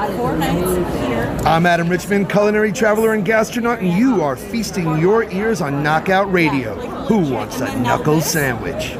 4 nights here. I'm Adam Richmond, culinary traveler and gastronaut, and you are feasting your ears on Knockout Radio. Who wants a knuckle sandwich?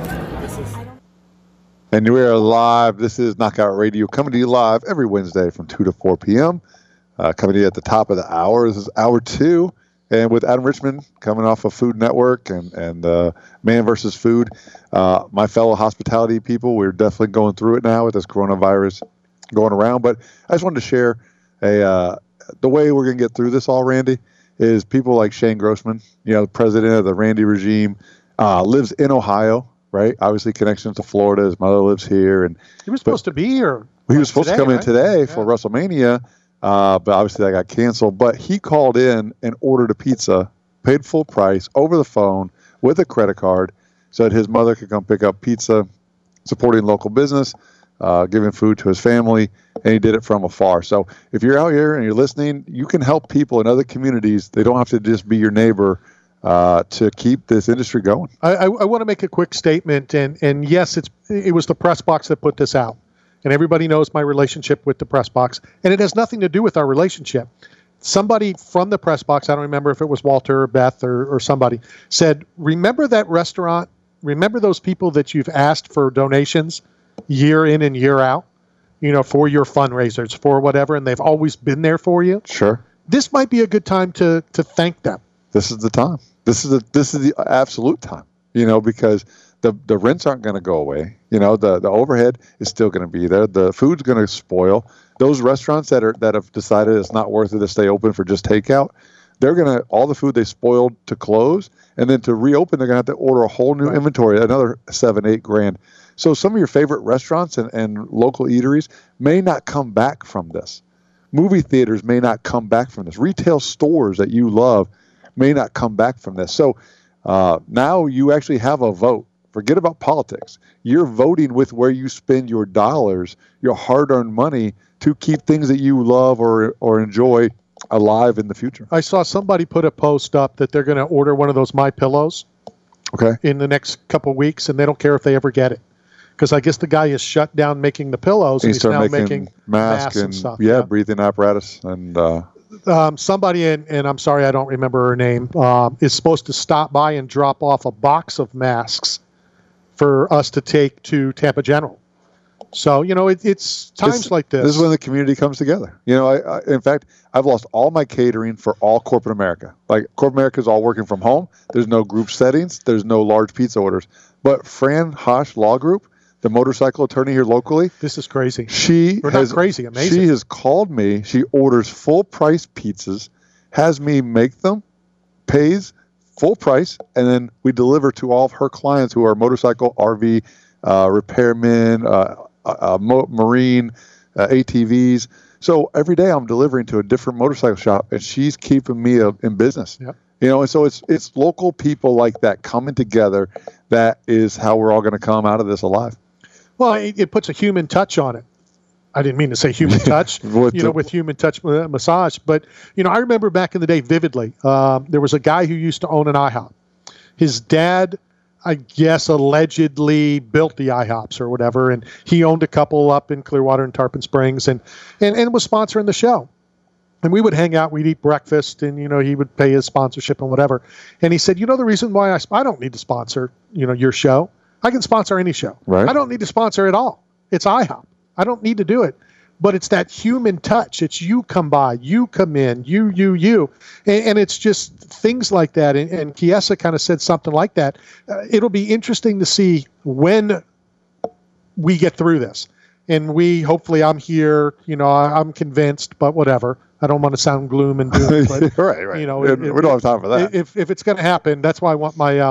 And we are live. This is Knockout Radio, coming to you live every Wednesday from 2 to 4 p.m. Coming to you at the top of the hour. This is hour 2. And with Adam Richmond coming off of Food Network and Man vs. Food, my fellow hospitality people, we're definitely going through it now with this coronavirus going around. But I just wanted to share the way we're going to get through this all, Randy, is people like Shane Grossman, the president of the Randy regime, lives in Ohio, right? Obviously connections to Florida. His mother lives here. And he was supposed to be here. He was supposed to come in today for WrestleMania. But obviously that got canceled. But he called in and ordered a pizza, paid full price over the phone with a credit card so that his mother could come pick up pizza, supporting local business, giving food to his family, and he did it from afar. So if you're out here and you're listening, you can help people in other communities. They don't have to just be your neighbor to keep this industry going. I want to make a quick statement, and yes, it was the press box that put this out. And everybody knows my relationship with the press box. And it has nothing to do with our relationship. Somebody from the press box, I don't remember if it was Walter or Beth or somebody, said, remember that restaurant? Remember those people that you've asked for donations year in and year out, for your fundraisers, for whatever, and they've always been there for you? Sure. This might be a good time to thank them. This is the time. This is the absolute time, because the rents aren't going to go away. The overhead is still going to be there. The food's going to spoil. Those restaurants that have decided it's not worth it to stay open for just takeout, they're going to, all the food they spoiled to close, and then to reopen, they're going to have to order a whole new inventory, another $7-8 grand. So some of your favorite restaurants and local eateries may not come back from this. Movie theaters may not come back from this. Retail stores that you love may not come back from this. So now you actually have a vote. Forget about politics. You're voting with where you spend your dollars, your hard-earned money, to keep things that you love or enjoy alive in the future. I saw somebody put a post up that they're going to order one of those MyPillows in the next couple of weeks, and they don't care if they ever get it. Because I guess the guy is shut down making the pillows, and he's now making masks and stuff. Yeah, breathing apparatus. And somebody, and I'm sorry I don't remember her name, is supposed to stop by and drop off a box of masks for us to take to Tampa General. So, it's times like this. This is when the community comes together. In fact, I've lost all my catering for all corporate America. Like, corporate America is all working from home. There's no group settings. There's no large pizza orders. But Fran Hosh Law Group, the motorcycle attorney here locally. This is crazy. Amazing. She has called me. She orders full price pizzas, has me make them, pays full price, and then we deliver to all of her clients who are motorcycle, RV, repairmen, marine, ATVs. So every day I'm delivering to a different motorcycle shop, and she's keeping me in business. Yep. And so it's local people like that coming together. That is how we're all going to come out of this alive. Well, it puts a human touch on it. I didn't mean to say human touch, with human touch massage. But, I remember back in the day vividly, there was a guy who used to own an IHOP. His dad, I guess, allegedly built the IHOPs or whatever, and he owned a couple up in Clearwater and Tarpon Springs and was sponsoring the show. And we would hang out, we'd eat breakfast, and, he would pay his sponsorship and whatever. And he said, the reason why I don't need to sponsor, your show, I can sponsor any show. Right. I don't need to sponsor at all. It's IHOP. I don't need to do it. But it's that human touch. It's you come by, you come in, you. And it's just things like that. And Chiesa kind of said something like that. It'll be interesting to see when we get through this. And hopefully I'm here, I'm convinced, but whatever. I don't want to sound gloom and doom, but right. We don't have time for that. If it's going to happen, that's why I want my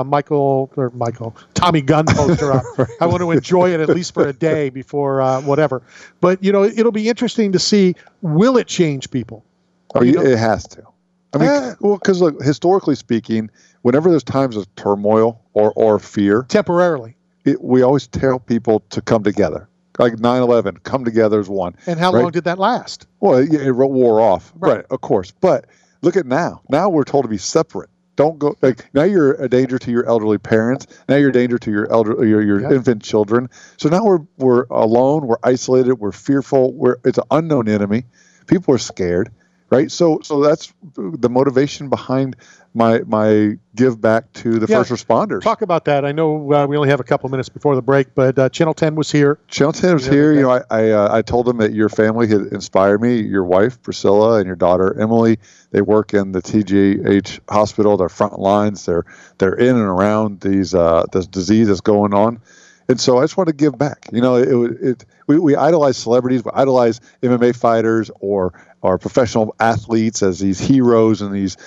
Tommy Gunn poster up. Right. I want to enjoy it at least for a day before whatever. But it'll be interesting to see, will it change people? It has to. I mean, because historically speaking, whenever there's times of turmoil or fear, temporarily, we always tell people to come together. Like 9/11, come together as one. And how long did that last? Well, it wore off. Right, of course. But look at now. Now we're told to be separate. Don't go. Now you're a danger to your elderly parents. Now you're a danger to your infant children. So now we're alone. We're isolated. We're fearful. It's an unknown enemy. People are scared, right? So that's the motivation behind my give back to the first responders. Talk about that. I know we only have a couple minutes before the break, but Channel 10 was here. Channel 10 was here. You know, I told them that your family had inspired me. Your wife, Priscilla, and your daughter, Emily, they work in the TGH hospital. They're front lines. They're in and around these this disease that's going on. And so I just want to give back. You know, we idolize celebrities, we idolize MMA fighters or professional athletes as these heroes and these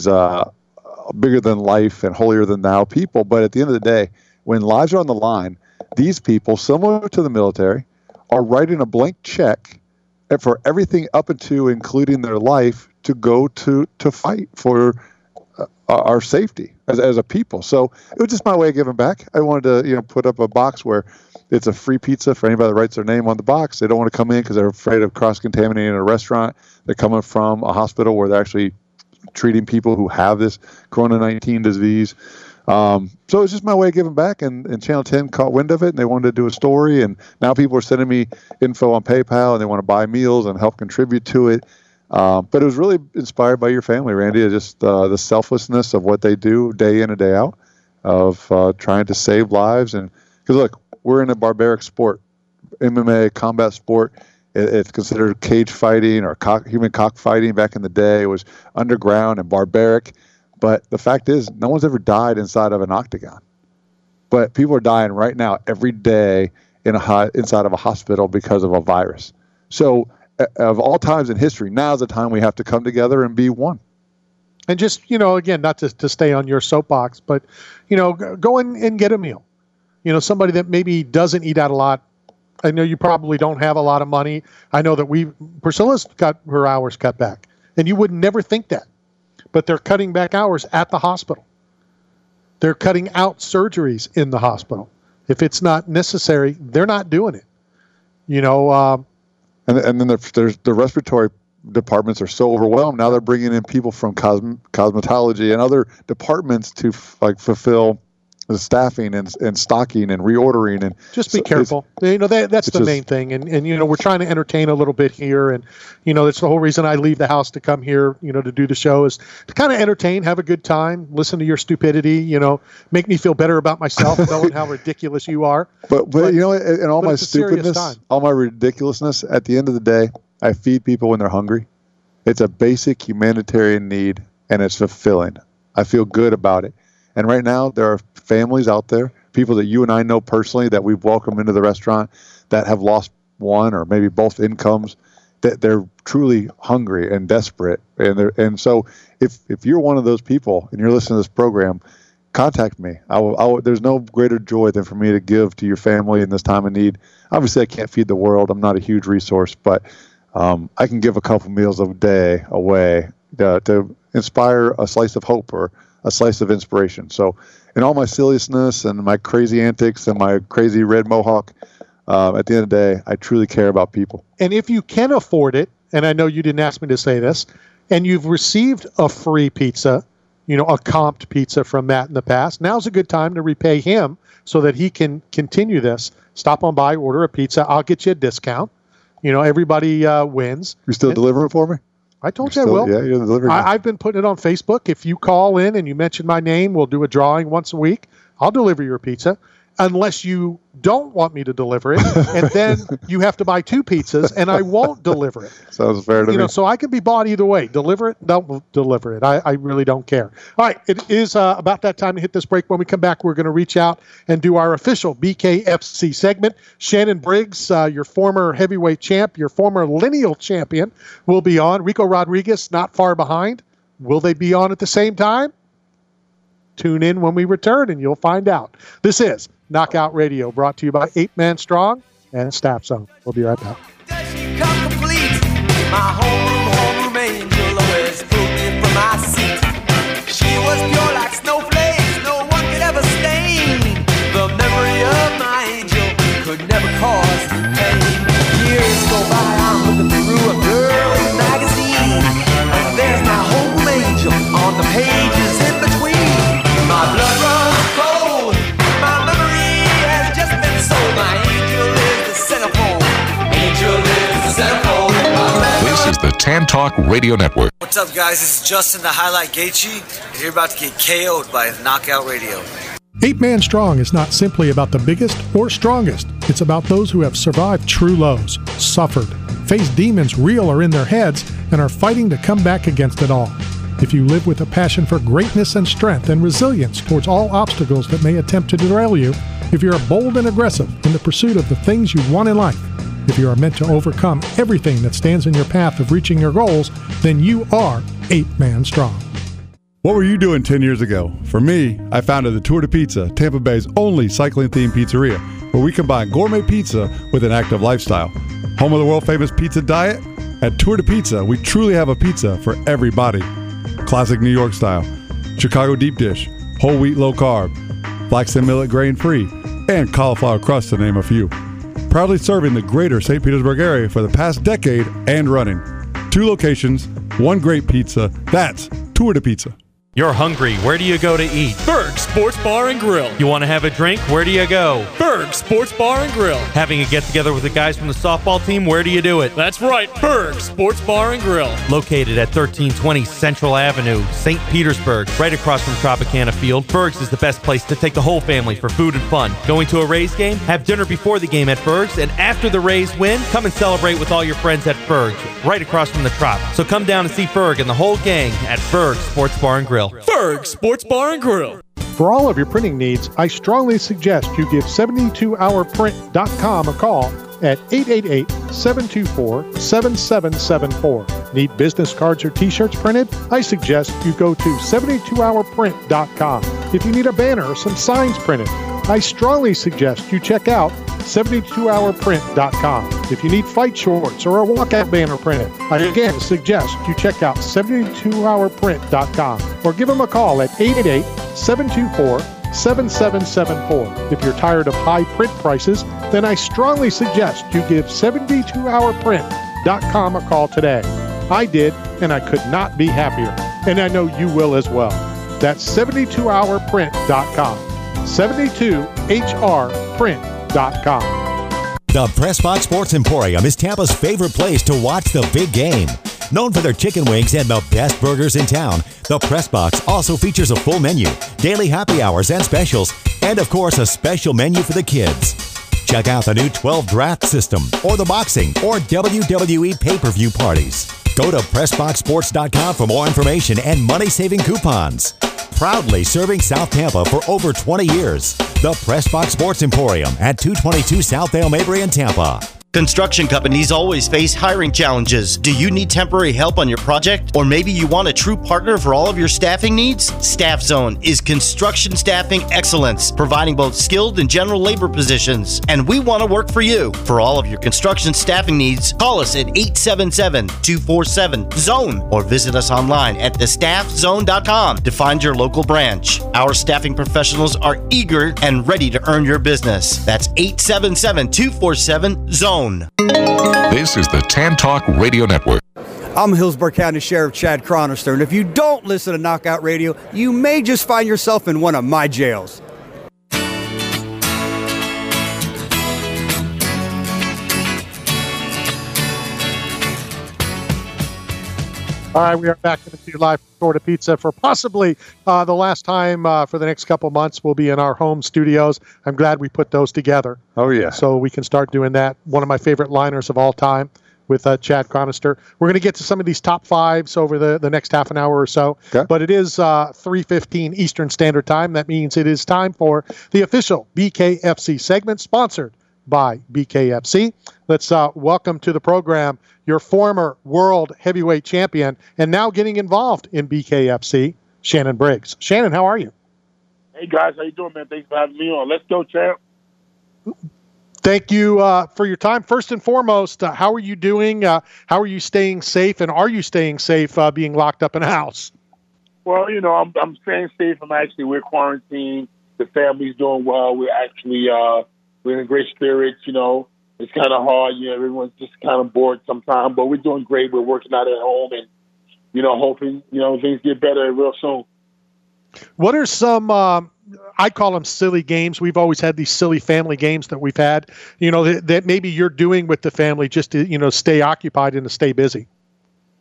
bigger than life and holier than thou people. But at the end of the day, when lives are on the line, these people, similar to the military, are writing a blank check for everything up into including their life to go to fight for our safety as a people. So it was just my way of giving back. I wanted to, put up a box where it's a free pizza for anybody that writes their name on the box. They don't want to come in because they're afraid of cross-contaminating a restaurant. They're coming from a hospital where they're actually treating people who have this Corona-19 disease. So it's just my way of giving back, and Channel 10 caught wind of it, and they wanted to do a story, and now people are sending me info on PayPal, and they want to buy meals and help contribute to it. But it was really inspired by your family, Randy, just the selflessness of what they do day in and day out of trying to save lives. And because, look, we're in a barbaric sport, MMA, combat sport. It's considered cage fighting or human cockfighting back in the day. It was underground and barbaric. But the fact is, no one's ever died inside of an octagon. But people are dying right now every day inside of a hospital because of a virus. So of all times in history, now's the time we have to come together and be one. And just, again, not to stay on your soapbox, but, go in and get a meal. Somebody that maybe doesn't eat out a lot. I know you probably don't have a lot of money. I know that Priscilla's got her hours cut back, and you would never think that. But they're cutting back hours at the hospital. They're cutting out surgeries in the hospital. If it's not necessary, they're not doing it. And then there's the respiratory departments are so overwhelmed. Now they're bringing in people from cosmetology and other departments to fulfill the staffing and stocking and reordering. And just be careful. That's the main thing. And we're trying to entertain a little bit here. And, that's the whole reason I leave the house to come here, to do the show, is to kind of entertain, have a good time, listen to your stupidity, make me feel better about myself, knowing how ridiculous you are. But in all my stupidness, all my ridiculousness, at the end of the day, I feed people when they're hungry. It's a basic humanitarian need, and it's fulfilling. I feel good about it. And right now, there are families out there, people that you and I know personally that we've welcomed into the restaurant that have lost one or maybe both incomes, that they're truly hungry and desperate. And so if you're one of those people and you're listening to this program, contact me. There's no greater joy than for me to give to your family in this time of need. Obviously, I can't feed the world. I'm not a huge resource, but I can give a couple meals a day away to inspire a slice of hope or a slice of inspiration. So in all my silliness and my crazy antics and my crazy red mohawk, at the end of the day, I truly care about people. And if you can afford it, and I know you didn't ask me to say this, and you've received a free pizza, a comped pizza from Matt in the past, now's a good time to repay him so that he can continue this. Stop on by, order a pizza. I'll get you a discount. Everybody wins. You still delivering for me? I told you I will. Yeah, you're delivering. I've been putting it on Facebook. If you call in and you mention my name, we'll do a drawing once a week. I'll deliver your pizza, unless you don't want me to deliver it, and then you have to buy 2 pizzas, and I won't deliver it. Sounds fair to me. So I can be bought either way. Deliver it, don't deliver it. I really don't care. All right, it is about that time to hit this break. When we come back, we're going to reach out and do our official BKFC segment. Shannon Briggs, your former heavyweight champ, your former lineal champion, will be on. Rico Rodriguez, not far behind. Will they be on at the same time? Tune in when we return, and you'll find out. This is Knockout Radio, brought to you by 8 Man Strong and Staff Zone. We'll be right back. Does she come complete? My homeroom angel always pulled me from my seat. She was pure like snowflakes, no one could ever stain. The memory of my angel could never cause pain. Years go by, I'm looking through a girl's magazine, and there's my home angel on the pages in between. My blood runs cold, my memory has just been sold. My angel is the centerfold, angel Tan Talk Radio Network. What's up, guys? This is Justin the Highlight Gaethje. You're about to get KO'd by Knockout Radio. 8 Man Strong is not simply about the biggest or strongest. It's about those who have survived true lows, suffered, faced demons real or in their heads, and are fighting to come back against it all. If you live with a passion for greatness and strength and resilience towards all obstacles that may attempt to derail you, if you're bold and aggressive in the pursuit of the things you want in life, if you are meant to overcome everything that stands in your path of reaching your goals, then you are 8 Man Strong. What were you doing 10 years ago? For me, I founded the Tour de Pizza, Tampa Bay's only cycling-themed pizzeria, where we combine gourmet pizza with an active lifestyle. Home of the world-famous pizza diet? At Tour de Pizza, we truly have a pizza for every body. Classic New York style, Chicago deep dish, whole wheat low carb, flax and millet grain free, and cauliflower crust to name a few. Proudly serving the greater St. Petersburg area for the past decade and running. 2 locations, 1 great pizza. That's Tour de Pizza. You're hungry. Where do you go to eat? Berg Sports Bar and Grill. You want to have a drink? Where do you go? Berg Sports Bar and Grill. Having a get-together with the guys from the softball team? Where do you do it? That's right, Berg Sports Bar and Grill. Located at 1320 Central Avenue, St. Petersburg, right across from Tropicana Field, Berg's is the best place to take the whole family for food and fun. Going to a Rays game? Have dinner before the game at Berg's, and after the Rays win, come and celebrate with all your friends at Berg's, right across from the Trop. So come down and see Berg and the whole gang at Berg Sports Bar and Grill. Berg Sports Bar and Grill. For all of your printing needs, I strongly suggest you give 72hourprint.com a call at 888-724-7774. Need business cards or t-shirts printed? I suggest you go to 72hourprint.com. If you need a banner or some signs printed, I strongly suggest you check out 72hourprint.com. If you need fight shorts or a walkout banner printed, I again suggest you check out 72hourprint.com or give them a call at 888-724-7774. If you're tired of high print prices, then I strongly suggest you give 72hourprint.com a call today. I did, and I could not be happier, and I know you will as well. That's 72hourprint.com. 72hrprint.com. The Pressbox Sports Emporium is Tampa's favorite place to watch the big game. Known for their chicken wings and the best burgers in town, the Pressbox also features a full menu, daily happy hours and specials, and of course a special menu for the kids. Check out the new 12 draft system, or the boxing or WWE pay-per-view parties. Go to PressboxSports.com for more information and money-saving coupons. Proudly serving South Tampa for over 20 years. The Pressbox Sports Emporium at 222 South Dale Mabry in Tampa. Construction companies always face hiring challenges. Do you need temporary help on your project? Or maybe you want a true partner for all of your staffing needs? Staff Zone is construction staffing excellence, providing both skilled and general labor positions. And we want to work for you. For all of your construction staffing needs, call us at 877-247-ZONE or visit us online at thestaffzone.com to find your local branch. Our staffing professionals are eager and ready to earn your business. That's 877-247-ZONE. This is the Tan Talk Radio Network. I'm Hillsborough County Sheriff Chad Chronister, and if you don't listen to Knockout Radio, you may just find yourself in one of my jails. All right, we are back to you live from Tour de Pizza for possibly the last time for the next couple months. We'll be in our home studios. I'm glad we put those together. Oh, yeah. So we can start doing that. One of my favorite liners of all time with Chad Chronister. We're going to get to some of these top fives over the next half an hour or so. Okay. But it is 3:15 Eastern Standard Time. That means it is time for the official BKFC segment, sponsored by BKFC. Let's welcome to the program your former world heavyweight champion and now getting involved in BKFC, Shannon Briggs. Shannon, how are you? Hey, guys. How you doing, man? Thanks for having me on. Let's go, champ. Thank you for your time. First and foremost, how are you doing? How are you staying safe? And are you staying safe being locked up in a house? Well, you know, I'm staying safe. We're quarantined. The family's doing well. We're actually we're in great spirits, you know. It's kind of hard, you know, everyone's just kind of bored sometimes, but we're doing great. We're working out at home and, you know, hoping, you know, things get better real soon. What are some, I call them silly games. We've always had these silly family games that we've had, you know, that maybe you're doing with the family just to, you know, stay occupied and to stay busy?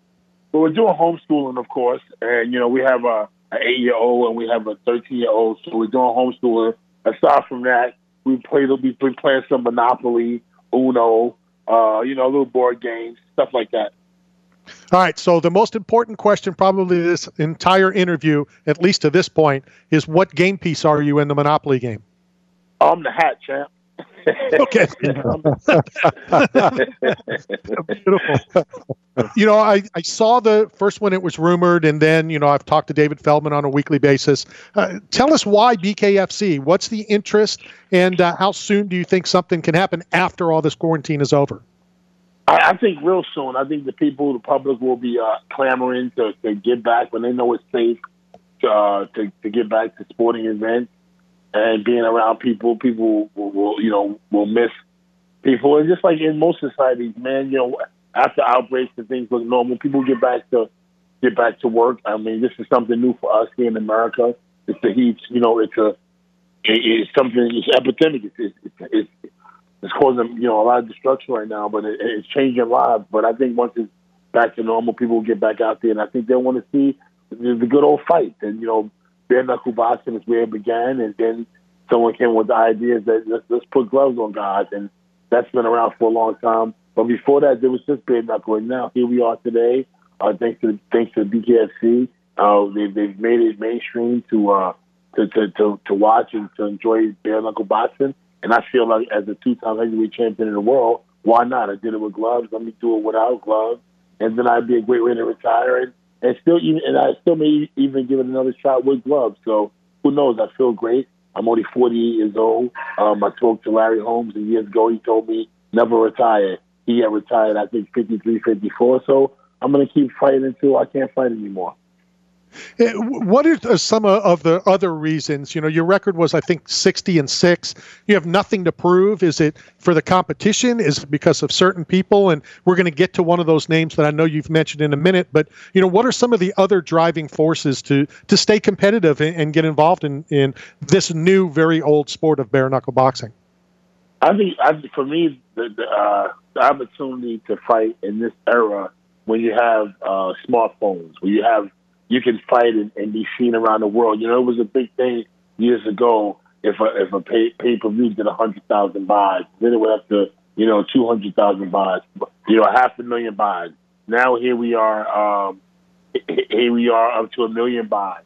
But we're doing homeschooling, of course, and we have an 8-year-old and we have a 13-year-old, so we're doing homeschooling. Aside from that, we've been playing some Monopoly, Uno, little board games, stuff like that. All right, so the most important question probably this entire interview, at least to this point, is what game piece are you in the Monopoly game? I'm the hat, champ. Okay. Beautiful. I saw the first one, it was rumored, and then, I've talked to David Feldman on a weekly basis. Tell us why BKFC? What's the interest, and how soon do you think something can happen after all this quarantine is over? I think real soon. I think the public will be clamoring to get back when they know it's safe to get back to sporting events and being around people. People will miss people, and just like in most societies, man, after outbreaks and things look normal, people get back to work. I mean, this is something new for us here in America. It's the heat. It's something. It's epidemic. It's causing, a lot of destruction right now, but it's changing lives. But I think once it's back to normal, people will get back out there, and I think they'll want to see the good old fight. And, bare knuckle boxing is where it began, and then someone came with the idea that let's put gloves on guys, and that's been around for a long time. But before that, there was just bare knuckle, and now here we are today, thanks to BKFC. They've made it mainstream to watch and to enjoy bare knuckle boxing. And I feel like as a 2-time heavyweight champion in the world, why not? I did it with gloves. Let me do it without gloves, and then I'd be a great way to retire. And I still may even give it another shot with gloves. So who knows? I feel great. I'm only 48 years old. I spoke to Larry Holmes years ago. He told me never retire. He had retired, I think, 53, 54. So I'm going to keep fighting until I can't fight anymore. What are some of the other reasons? Your record was, I think, 60-6. You have nothing to prove. Is it for the competition? Is it because of certain people? And we're going to get to one of those names that I know you've mentioned in a minute. But, what are some of the other driving forces to stay competitive and get involved in this new, very old sport of bare knuckle boxing? I think for me, the opportunity to fight in this era when you have smartphones, when you can fight and be seen around the world. It was a big thing years ago if a pay-per-view did 100,000 buys. Then it went up to, 200,000 buys, 500,000 buys. Now here we are up to 1 million buys.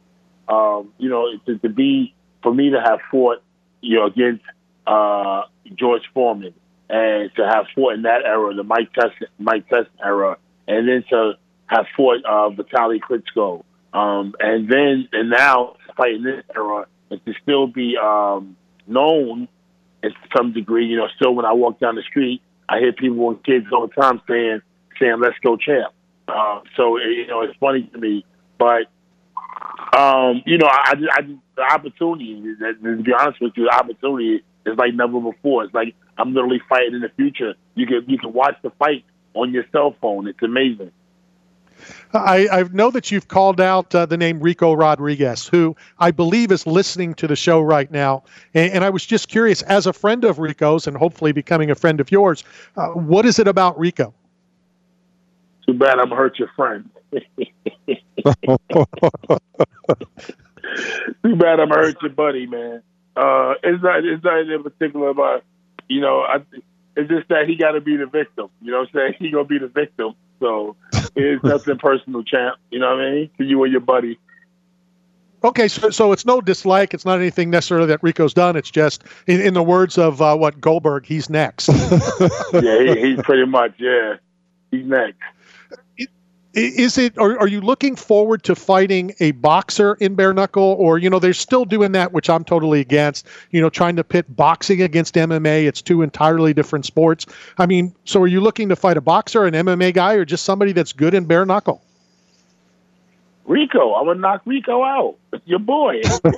To be, for me to have fought, against George Foreman, and to have fought in that era, the Mike Tyson era, and then to have fought Vitaly Klitschko, and now fighting this era, and to still be known to some degree. Still when I walk down the street, I hear people and kids all the time saying "Let's go, champ." So it's funny to me, but the opportunity. To be honest with you, the opportunity is like never before. It's like I'm literally fighting in the future. You can watch the fight on your cell phone. It's amazing. I know that you've called out the name Rico Rodriguez, who I believe is listening to the show right now. And I was just curious, as a friend of Rico's and hopefully becoming a friend of yours, what is it about Rico? Too bad I'm hurt your friend. Too bad I'm hurt your buddy, man. It's not in particular about, it's just that he got to be the victim. You know what I'm saying? He going to be the victim. So it's nothing personal, champ. You know what I mean? To you and your buddy. Okay, so it's no dislike. It's not anything necessarily that Rico's done. It's just, in the words of Goldberg, he's next. Yeah, he's pretty much, he's next. Is it? Are you looking forward to fighting a boxer in bare knuckle, or they're still doing that, which I'm totally against? Trying to pit boxing against MMA. It's two entirely different sports. I mean, so are you looking to fight a boxer, an MMA guy, or just somebody that's good in bare knuckle? Rico, I'm gonna knock Rico out. It's your boy.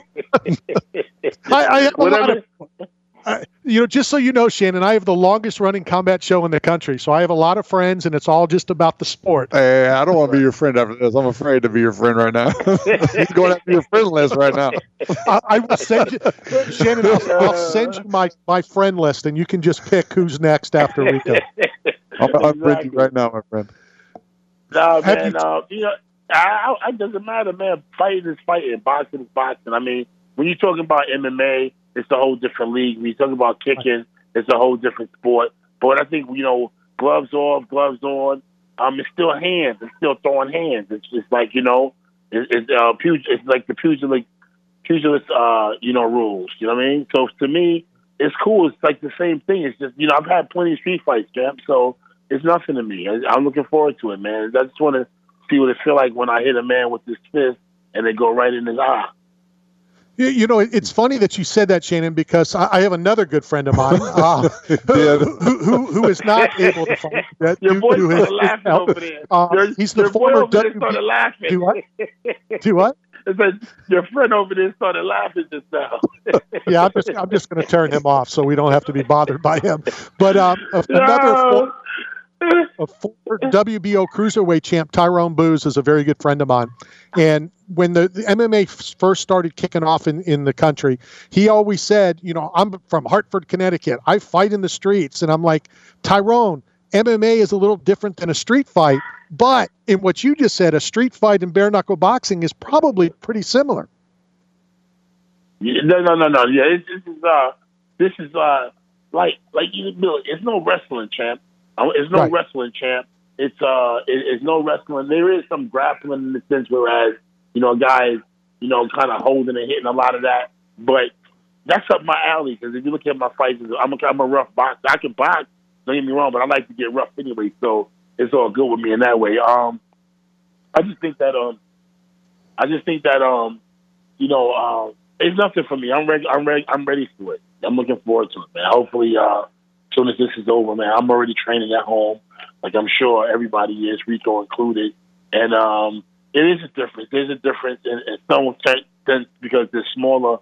I have a lot of. Just so you know, Shannon, I have the longest running combat show in the country. So I have a lot of friends, and it's all just about the sport. Hey, I don't want to be your friend after this. I'm afraid to be your friend right now. He's going after your friend list right now. I will send you, Shannon, I'll send you my friend list, and you can just pick who's next after Rico. I'm ready right now, my friend. No, man. It doesn't matter, man. Fighting is fighting. Boxing is boxing. I mean, when you're talking about MMA, it's a whole different league. When you're talking about kicking, it's a whole different sport. But I think, gloves off, gloves on. It's still hands. It's still throwing hands. It's just like, it's like the pugilist, rules. You know what I mean? So to me, it's cool. It's like the same thing. It's just, I've had plenty of street fights, champ. So it's nothing to me. I'm looking forward to it, man. I just want to see what it feel like when I hit a man with this fist and they go right in his eye. It's funny that you said that, Shannon, because I have another good friend of mine who is not able to fight. Your boy started laughing over there. He's the former laughing. Do what? Do what? It's like your friend over there started laughing just now. Yeah, I'm just going to turn him off so we don't have to be bothered by him. But a former WBO cruiserweight champ, Tyrone Booz, is a very good friend of mine. And when the MMA first started kicking off in the country, he always said, I'm from Hartford, Connecticut. I fight in the streets. And I'm like, Tyrone, MMA is a little different than a street fight. But in what you just said, a street fight and bare knuckle boxing is probably pretty similar. Yeah, no. Yeah, this is like it's no wrestling, champ. It's no wrestling, champ. It's no wrestling. There is some grappling in the sense, whereas guys, kind of holding and hitting a lot of that. But that's up my alley because if you look at my fights, I'm a rough boxer. I can box. Don't get me wrong, but I like to get rough anyway. So it's all good with me in that way. I just think that it's nothing for me. I'm ready for it. I'm looking forward to it, man. Hopefully, as soon as this is over, man, I'm already training at home, like I'm sure everybody is, Rico included. And it is a difference. There's a difference in some sense because there's smaller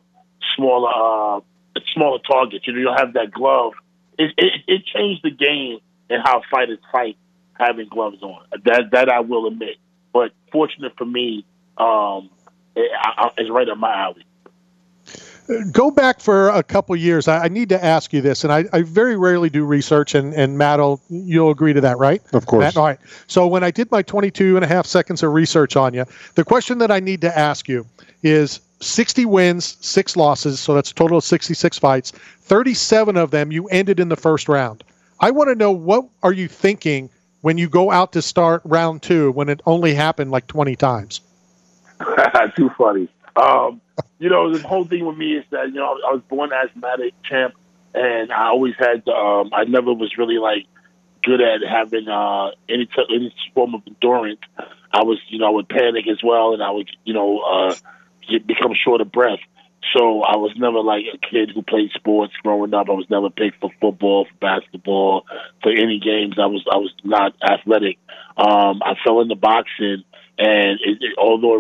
targets. You don't have that glove. It changed the game and how fighters fight having gloves on. That I will admit. But fortunate for me, it's right up my alley. Go back for a couple years. I need to ask you this, and I very rarely do research, and Matt, you'll agree to that, right? Of course. Matt, all right. So when I did my 22 and a half seconds of research on you, the question that I need to ask you is 60 wins, 6 losses, so that's a total of 66 fights. 37 of them you ended in the first round. I want to know, what are you thinking when you go out to start round 2 when it only happened like 20 times? Too funny. The whole thing with me is that, I was born asthmatic, champ, and I always had, I never was really like good at having any form of endurance. I would panic as well, and I would, become short of breath. So I was never like a kid who played sports growing up. I was never picked for football, for basketball, for any games. I was not athletic. I fell into boxing, and although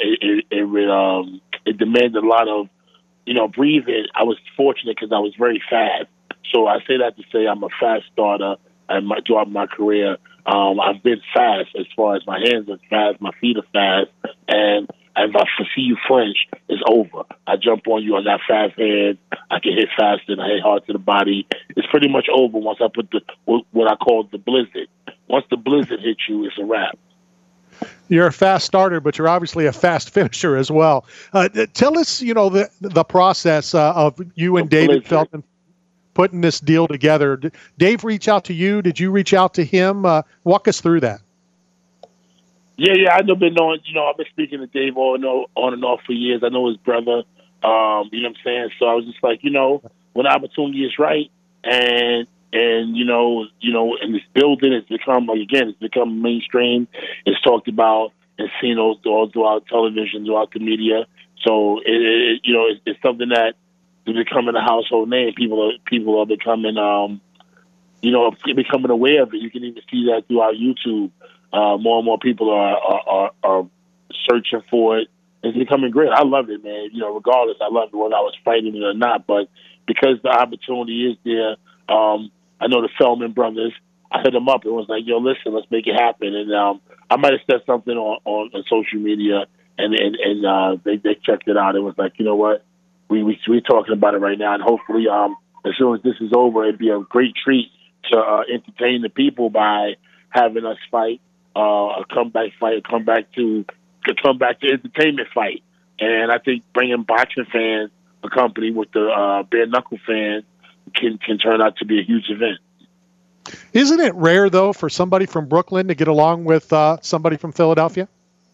it demanded a lot of, breathing, I was fortunate because I was very fast. So I say that to say I'm a fast starter. Throughout my career, I've been fast as far as my hands are fast, my feet are fast, and if I see you flinch, it's over. I jump on you, I got fast hands, I can hit faster, and I hit hard to the body. It's pretty much over once I put what I call the blizzard. Once the blizzard hits you, it's a wrap. You're a fast starter, but you're obviously a fast finisher as well. Tell us, the process of you and David Feldman putting this deal together. Did Dave reach out to you? Did you reach out to him? Walk us through that. Yeah, I've been knowing, I've been speaking to Dave on and off for years. I know his brother, you know what I'm saying? So I was just like, when the opportunity is right, and in this building, it's become mainstream. It's talked about and seen all throughout television, throughout the media. So it's something that is becoming a household name. People are becoming, becoming aware of it. You can even see that throughout YouTube. More and more people are searching for it. It's becoming great. I love it, man. Regardless, I love it whether I was fighting it or not. But because the opportunity is there, I know the Feldman brothers. I hit them up and was like, "Yo, listen, let's make it happen." And I might have said something on social media, and they checked it out. It was like, you know what, we talking about it right now, and hopefully, as soon as this is over, it'd be a great treat to entertain the people by having us fight. a comeback fight, a comeback to entertainment fight. And I think bringing boxing fans accompanied with the bare knuckle fans can turn out to be a huge event. Isn't it rare, though, for somebody from Brooklyn to get along with somebody from Philadelphia?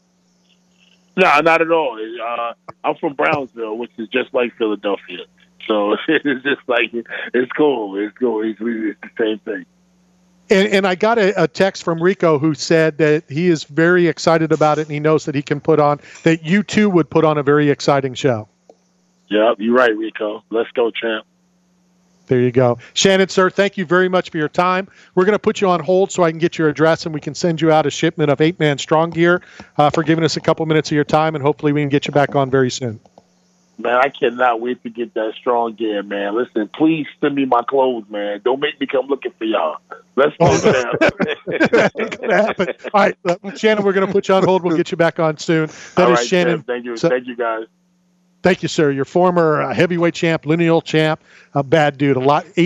No, not at all. I'm from Brownsville, which is just like Philadelphia. So it's just like, it's cool. It's cool. It's the same thing. And I got a text from Rico who said that he is very excited about it, and he knows that he can that you two would put on a very exciting show. Yeah, you're right, Rico. Let's go, champ. There you go. Shannon, sir, thank you very much for your time. We're going to put you on hold so I can get your address, and we can send you out a shipment of 8-Man Strong gear for giving us a couple minutes of your time, and hopefully we can get you back on very soon. Man, I cannot wait to get that strong gear, man. Listen, please send me my clothes, man. Don't make me come looking for y'all. Let's go down. That ain't going to happen. All right, Shannon, we're going to put you on hold. We'll get you back on soon. That is Shannon. Man, thank you. Thank you, guys. Thank you, sir. Your former heavyweight champ, lineal champ, a bad dude.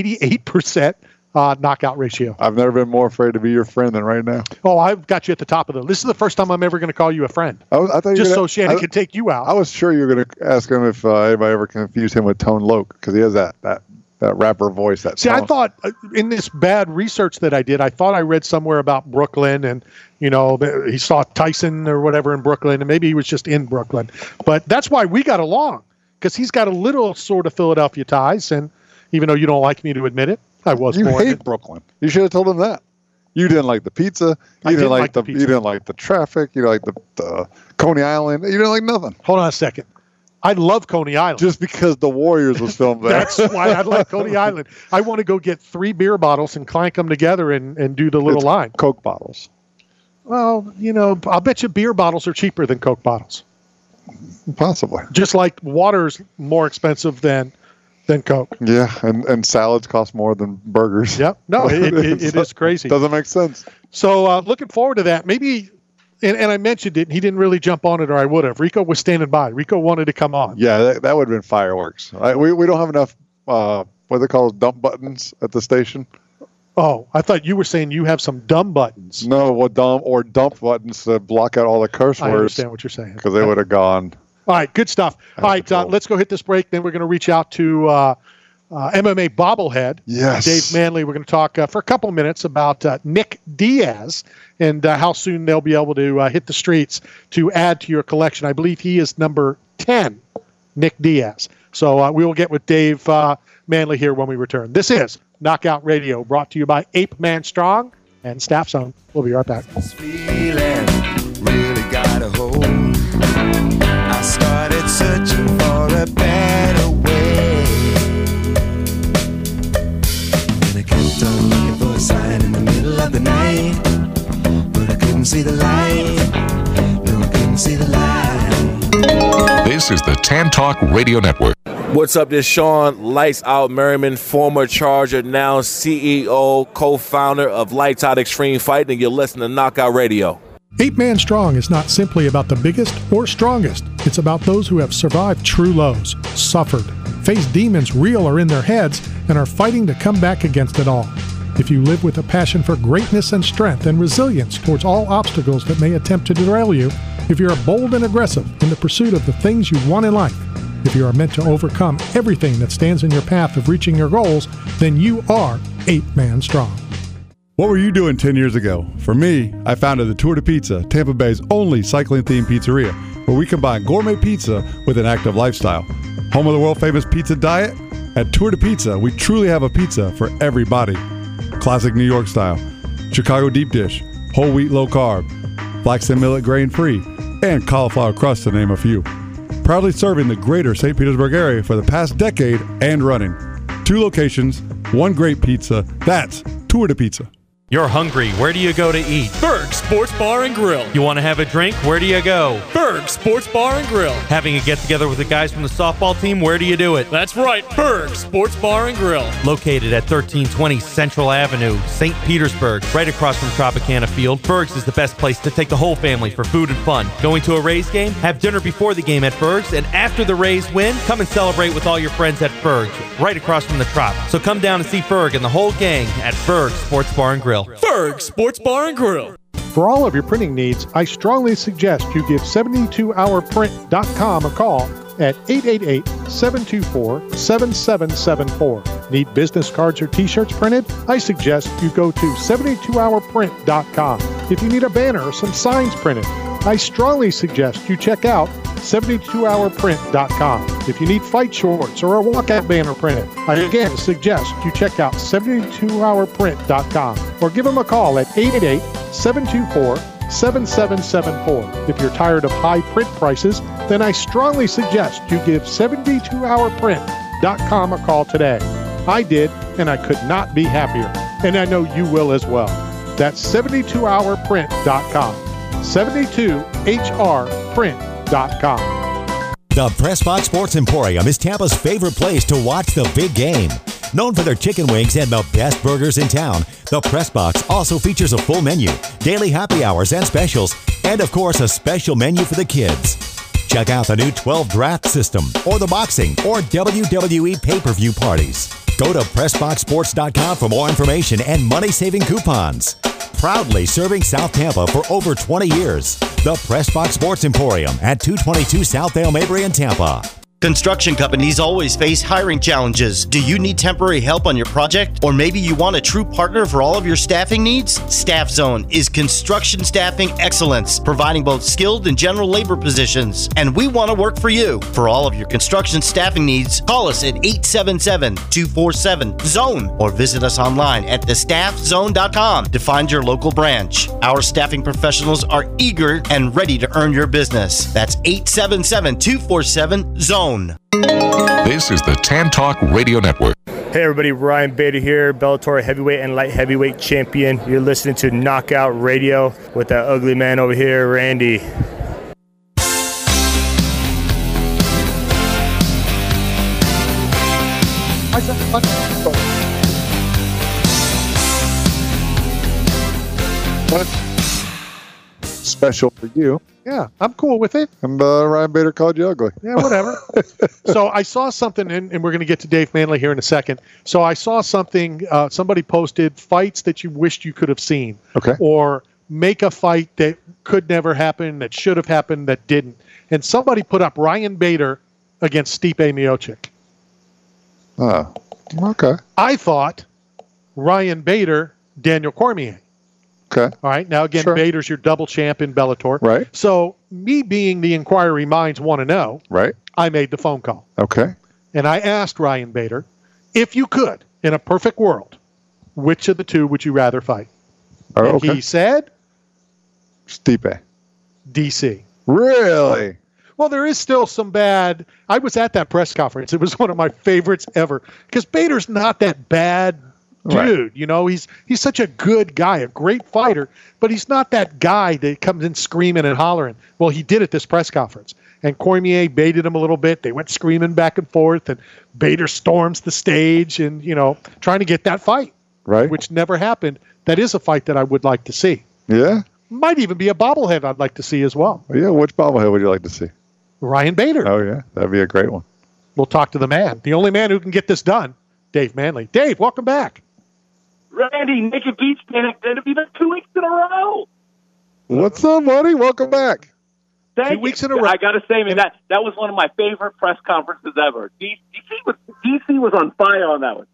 88% knockout ratio. I've never been more afraid to be your friend than right now. Oh, I've got you at the top of the list. This is the first time I'm ever going to call you a friend. I thought just so Shannon can take you out. I was sure you were going to ask him if anybody ever confused him with Tone Loc, because he has that rapper voice. See, I thought in this bad research that I did, I thought I read somewhere about Brooklyn, and he saw Tyson or whatever in Brooklyn, and maybe he was just in Brooklyn. But that's why we got along, because he's got a little sort of Philadelphia ties, and even though you don't like me to admit it, I was You born hate in Brooklyn. You should have told him that. You didn't like the pizza. You didn't like the pizza. You didn't like the traffic. You didn't like the Coney Island. You didn't like nothing. Hold on a second. I love Coney Island. Just because The Warriors was filmed there. That's why I like Coney Island. I want to go get 3 beer bottles and clank them together and do the little line. Coke bottles. Well, I'll bet you beer bottles are cheaper than Coke bottles. Possibly. Just like water's more expensive than Coke. Yeah, and salads cost more than burgers. Yep. No, it is crazy. Doesn't make sense. So looking forward to that. Maybe, and I mentioned it, he didn't really jump on it, or I would have. Rico was standing by. Rico wanted to come on. Yeah, that would have been fireworks. We don't have enough, what they call dump buttons at the station. Oh, I thought you were saying you have some dumb buttons. No, dump buttons to block out all the curse words. I understand what you're saying. Because they would have gone. All right, good stuff. All right, let's go hit this break. Then we're going to reach out to MMA bobblehead, yes, Dave Manley. We're going to talk for a couple minutes about Nick Diaz and how soon they'll be able to hit the streets to add to your collection. I believe he is number 10, Nick Diaz. So we will get with Dave Manley here when we return. This is Knockout Radio, brought to you by 8-Man Strong and Staff Zone. We'll be right back. This feeling really got a hold. I started searching for a better way, and I kept on looking for a sign in the middle of the night, but I couldn't see the light. No, I couldn't see the light. This is the Tan Talk Radio Network. What's up, this is Sean Lights Out Merriman, former Charger, now CEO, co-founder of Lights Out Extreme Fighting, and you're listening to Knockout Radio. 8-Man Strong is not simply about the biggest or strongest. It's about those who have survived true lows, suffered, faced demons real or in their heads, and are fighting to come back against it all. If you live with a passion for greatness and strength and resilience towards all obstacles that may attempt to derail you, if you're bold and aggressive in the pursuit of the things you want in life, if you are meant to overcome everything that stands in your path of reaching your goals, then you are 8-Man Strong. What were you doing 10 years ago? For me, I founded the Tour de Pizza, Tampa Bay's only cycling-themed pizzeria, where we combine gourmet pizza with an active lifestyle. Home of the world-famous pizza diet? At Tour de Pizza, we truly have a pizza for every body. Classic New York style, Chicago deep dish, whole wheat low carb, flaxseed millet grain-free, and cauliflower crust to name a few. Proudly serving the greater St. Petersburg area for the past decade and running. 2 locations, 1 great pizza. That's Tour de Pizza. You're hungry. Where do you go to eat? Berg Sports Bar and Grill. You want to have a drink? Where do you go? Berg Sports Bar and Grill. Having a get-together with the guys from the softball team? Where do you do it? That's right, Berg Sports Bar and Grill. Located at 1320 Central Avenue, St. Petersburg, right across from Tropicana Field, Berg's is the best place to take the whole family for food and fun. Going to a Rays game? Have dinner before the game at Berg's, and after the Rays win, come and celebrate with all your friends at Berg's, right across from the Trop. So come down and see Berg and the whole gang at Berg Sports Bar and Grill. Berg Sports Bar and Grill. For all of your printing needs, I strongly suggest you give 72hourprint.com a call at 888-724-7774. Need business cards or t-shirts printed? I suggest you go to 72hourprint.com. If you need a banner or some signs printed, I strongly suggest you check out 72hourprint.com. If you need fight shorts or a walkout banner printed, I again suggest you check out 72hourprint.com or give them a call at 888-724-7774. If you're tired of high print prices, then I strongly suggest you give 72hourprint.com a call today. I did, and I could not be happier. And I know you will as well. That's 72hourprint.com. 72hrprint.com. The Pressbox Sports Emporium is Tampa's favorite place to watch the big game. Known for their chicken wings and the best burgers in town, the Pressbox also features a full menu, daily happy hours and specials, and of course a special menu for the kids. Check out the new 12 draft system or the boxing or WWE pay-per-view parties. Go to PressboxSports.com for more information and money-saving coupons. Proudly serving South Tampa for over 20 years. The Pressbox Sports Emporium at 222 South Dale Mabry in Tampa. Construction companies always face hiring challenges. Do you need temporary help on your project? Or maybe you want a true partner for all of your staffing needs? Staff Zone is construction staffing excellence, providing both skilled and general labor positions. And we want to work for you. For all of your construction staffing needs, call us at 877-247-ZONE or visit us online at thestaffzone.com to find your local branch. Our staffing professionals are eager and ready to earn your business. That's 877-247-ZONE. This is the Tan Talk Radio Network. Hey everybody, Ryan Bader here, Bellator heavyweight and light heavyweight champion. You're listening to Knockout Radio with that ugly man over here, Randy. What? Special for you. Yeah, I'm cool with it. And Ryan Bader called you ugly. Yeah, whatever. So I saw something, and we're going to get to Dave Manley here in a second. So I saw something, somebody posted fights that you wished you could have seen. Okay. Or make a fight that could never happen, that should have happened, that didn't. And somebody put up Ryan Bader against Stipe Miocic. Oh, okay. I thought Ryan Bader, Daniel Cormier. Okay. All right. Now, again, Sure. Bader's your double champ in Bellator. Right. So me being the inquiry minds want to know, Right. I made the phone call. Okay. And I asked Ryan Bader, if you could, in a perfect world, which of the two would you rather fight? Oh, And okay. he said, Stipe. DC. Really? Well, there is still some bad. I was at that press conference. It was one of my favorites ever because Bader's not that bad dude. Right. You know, he's such a good guy, a great fighter, but he's not that guy that comes in screaming and hollering. Well, he did at this press conference. And Cormier baited him a little bit. They went screaming back and forth, and Bader storms the stage and, you know, trying to get that fight. Right. Which never happened. That is a fight that I would like to see. Yeah? Might even be a bobblehead I'd like to see as well. Yeah, which bobblehead would you like to see? Ryan Bader. Oh, yeah. That'd be a great one. We'll talk to the man, the only man who can get this done, Dave Manley. Dave, welcome back. Randy, Naked Beach Panic, it'll be the 2 weeks in a row. What's up, buddy? Welcome back. Thank 2 you. weeks in a row. I got to say, man, that was one of my favorite press conferences ever. DC was on fire on that one.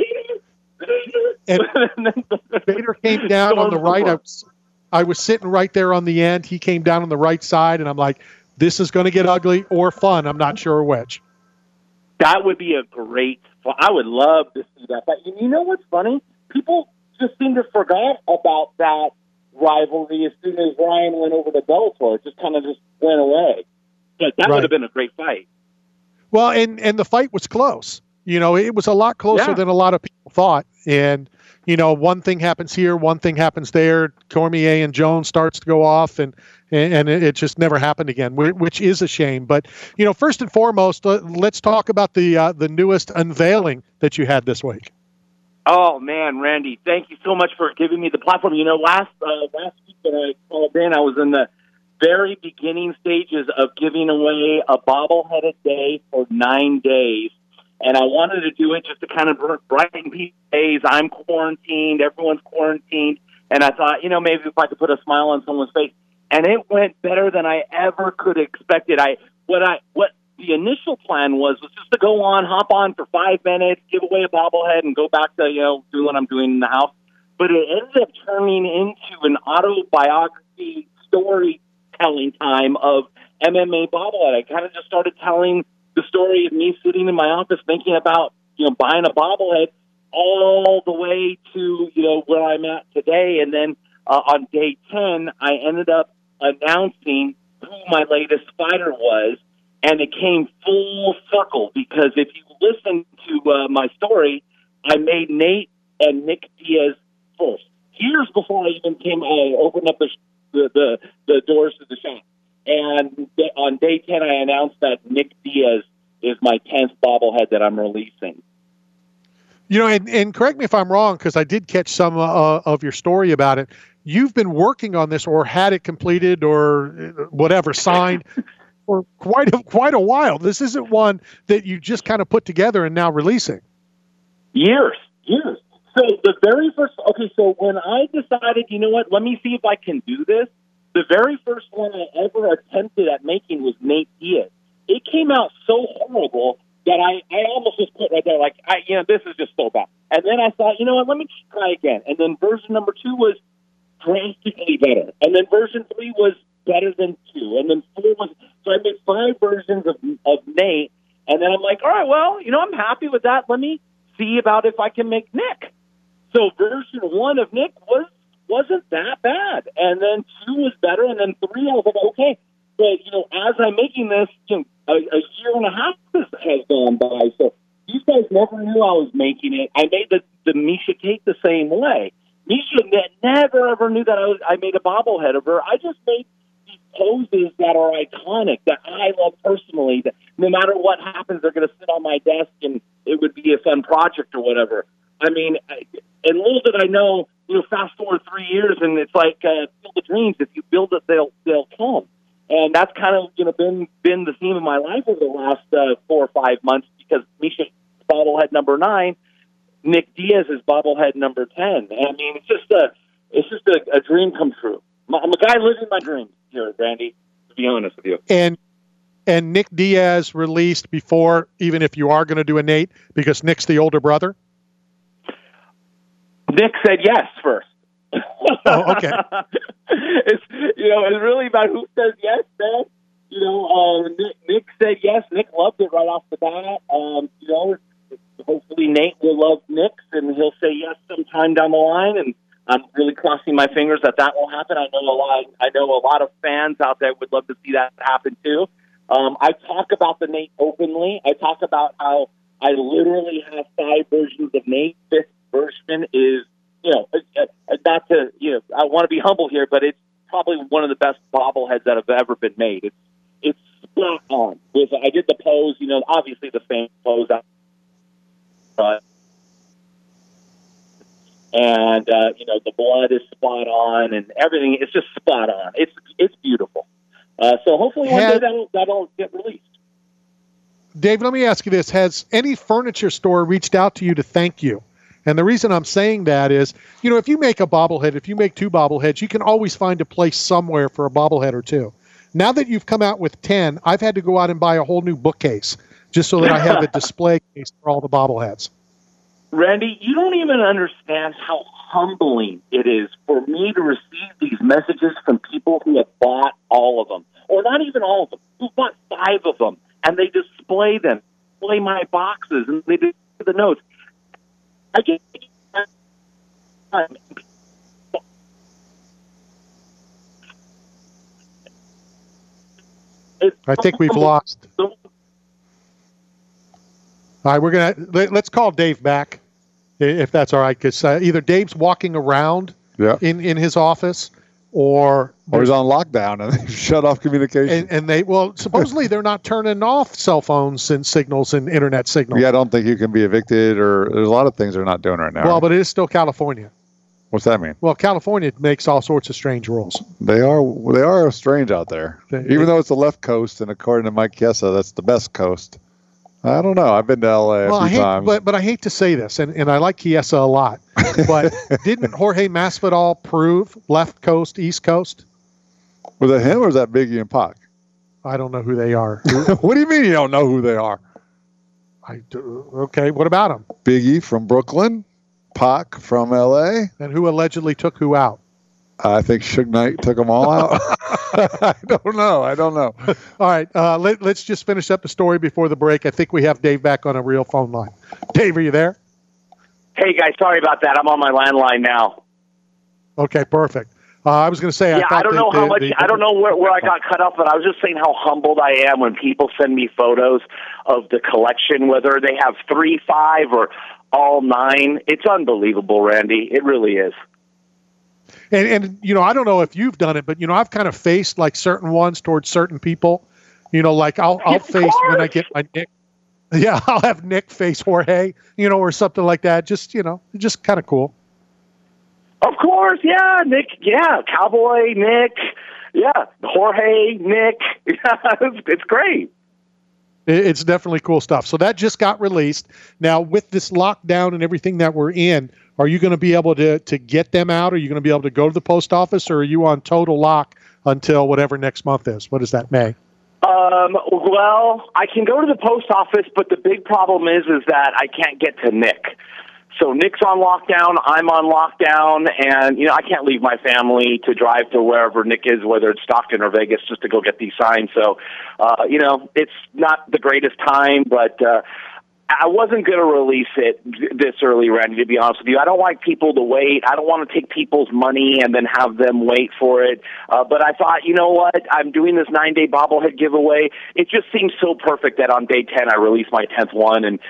And Bader came down on the right. I was sitting right there on the end. He came down on the right side, and I'm like, this is going to get ugly or fun. I'm not sure which. That would be a great fun. I would love to see that. But you know what's funny? People just seem to forget about that rivalry as soon as Ryan went over to Bellator. It just kind of just went away. But that would have been a great fight. Well, and the fight was close. You know, it was a lot closer than a lot of people thought. And, you know, one thing happens here, one thing happens there. Cormier and Jones starts to go off, and it just never happened again, which is a shame. But, you know, first and foremost, let's talk about the newest unveiling that you had this week. Oh, man, Randy, thank you so much for giving me the platform. You know, last week when I called in, I was in the very beginning stages of giving away a bobblehead a day for 9 days. And I wanted to do it just to kind of brighten people's days. I'm quarantined. Everyone's quarantined. And I thought, maybe if I could put a smile on someone's face. And it went better than I ever could have expected. What the initial plan was just to go on, hop on for 5 minutes, give away a bobblehead, and go back to, doing what I'm doing in the house. But it ended up turning into an autobiography storytelling time of MMA bobblehead. I kind of just started telling the story of me sitting in my office thinking about, buying a bobblehead all the way to, where I'm at today. And then on day 10, I ended up announcing who my latest fighter was. And it came full circle because if you listen to my story, I made Nate and Nick Diaz first. Years before I even opened up the doors to the shop. And on day 10, I announced that Nick Diaz is my 10th bobblehead that I'm releasing. And correct me if I'm wrong, because I did catch some of your story about it. You've been working on this or had it completed or whatever, signed for quite a while. This isn't one that you just kind of put together and now releasing. Years. So the very first, so when I decided, let me see if I can do this, the very first one I ever attempted at making was Nate Diaz. It came out so horrible that I almost just put right there, this is just so bad. And then I thought, let me try again. And then version number 2 was drastically better. And then version 3 was better than 2. And then 4 was, so I made 5 versions of Nate. And then I'm like, all right, well, I'm happy with that. Let me see about if I can make Nick. So version 1 of Nick wasn't that bad. And then 2 was better. And then 3, I was like, okay. But, as I'm making this, a year and a half has gone by. So these guys never knew I was making it. I made the Misha cake the same way. Misha never ever knew that I made a bobblehead of her. I just made these poses that are iconic, that I love personally, that no matter what happens, they're going to sit on my desk and it would be a fun project or whatever. I mean, and little did I know, fast forward 3 years and it's like Field of Dreams. If you build it, they'll come. And that's kind of been the theme of my life over the last 4 or 5 months because Misha's bobblehead number 9, Nick Diaz is bobblehead number 10. And I mean, it's just a dream come true. I'm a guy living my dreams here, Randy, to be honest with you. And Nick Diaz released before, even if you are going to do a Nate, because Nick's the older brother? Nick said yes first. Oh, okay. It's really about who says yes, man. Nick said yes. Nick loved it right off the bat. Hopefully Nate will love Nick's and he'll say yes sometime down the line. And I'm really crossing my fingers that will happen. I know a lot of fans out there would love to see that happen too. I talk about the Nate openly. I talk about how I literally have 5 versions of Nate. 5th version is, not to, I want to be humble here, but it's probably one of the best bobbleheads that have ever been made. It's spot on. I did the pose, obviously the same pose. And, the blood is spot on and everything. It's just spot on. It's beautiful. So hopefully one day that'll get released. Dave, let me ask you this. Has any furniture store reached out to you to thank you? And the reason I'm saying that is, if you make a bobblehead, if you make 2 bobbleheads, you can always find a place somewhere for a bobblehead or 2. Now that you've come out with 10, I've had to go out and buy a whole new bookcase just so that I have a display case for all the bobbleheads. Randy, you don't even understand how humbling it is for me to receive these messages from people who have bought all of them, or not even all of them, who bought 5 of them, and they display my boxes, and they do the notes. I get I think we've lost. All right, let's call Dave back, if that's all right, because either Dave's walking around in his office, or he's on lockdown and they shut off communication. And supposedly they're not turning off cell phones and signals and internet signals. Yeah, I don't think you can be evicted, or there's a lot of things they're not doing right now. Well, but it is still California. What's that mean? Well, California makes all sorts of strange rules. They are strange out there. Even though it's the left coast, and according to Mike Chiesa, that's the best coast. I don't know. I've been to LA a few times. But I hate to say this, and I like Chiesa a lot, but didn't Jorge Masvidal prove left coast, east coast? Was it him or is that Biggie and Pac? I don't know who they are. What do you mean you don't know who they are? I do. Okay, what about them? Biggie from Brooklyn, Pac from LA. And who allegedly took who out? I think Suge Knight took them all out. I don't know. All right, let's just finish up the story before the break. I think we have Dave back on a real phone line. Dave, are you there? Hey, guys, sorry about that. I'm on my landline now. Okay, perfect. I was going to say, I don't know how much. I don't know where I got cut off, but I was just saying how humbled I am when people send me photos of the collection, whether they have 3, 5, or all 9. It's unbelievable, Randy. It really is. And I don't know if you've done it, but I've kind of faced like certain ones towards certain people. Like I'll face when I get my Nick. Yeah, I'll have Nick face Jorge, or something like that. Just just kind of cool. Of course, yeah, Nick, yeah, Cowboy, Nick, yeah, Jorge, Nick, it's great. It's definitely cool stuff. So that just got released. Now, with this lockdown and everything that we're in, are you going to be able to get them out? Are you going to be able to go to the post office, or are you on total lock until whatever next month is? What is that, May? Well, I can go to the post office, but the big problem is that I can't get to Nick. So Nick's on lockdown, I'm on lockdown, and, I can't leave my family to drive to wherever Nick is, whether it's Stockton or Vegas, just to go get these signs. So, it's not the greatest time, but I wasn't going to release it this early, Randy, to be honest with you. I don't like people to wait. I don't want to take people's money and then have them wait for it. But I thought, you know what? I'm doing this 9-day bobblehead giveaway. It just seems so perfect that on day 10 I release my 10th one and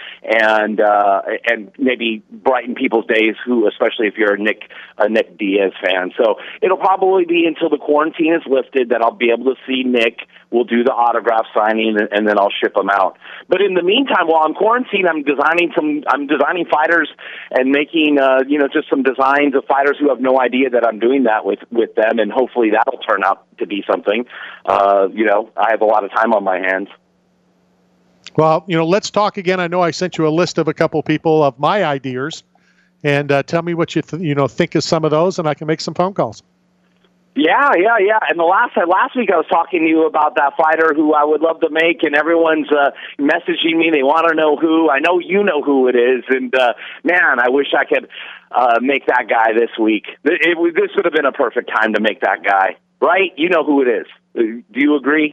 maybe brighten people's days, especially if you're a Nick Diaz fan. So it'll probably be until the quarantine is lifted that I'll be able to see Nick. We'll do the autograph signing, and then I'll ship them out. But in the meantime, while I'm quarantined, I'm designing fighters and making just some designs of fighters who have no idea that I'm doing that with them, and hopefully that'll turn out to be something. I have a lot of time on my hands. Well, let's talk again. I know I sent you a list of a couple people of my ideas, and tell me what you think of some of those, and I can make some phone calls. Yeah. And last week I was talking to you about that fighter who I would love to make, and everyone's messaging me. They want to know who. I know you know who it is, and man, I wish I could make that guy this week. This would have been a perfect time to make that guy, right? You know who it is. Do you agree?